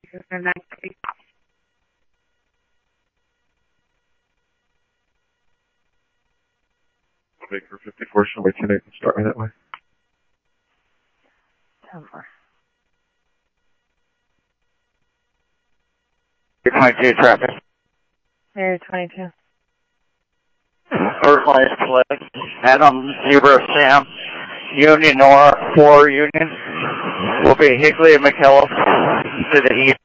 Baker 54, show me 10-8, start me that way. 10-4. 22 traffic. Area 22. First line is Cliff. Adam 0 Sam. Union Nora 4 Union. Will be Higley and McKellis to the east.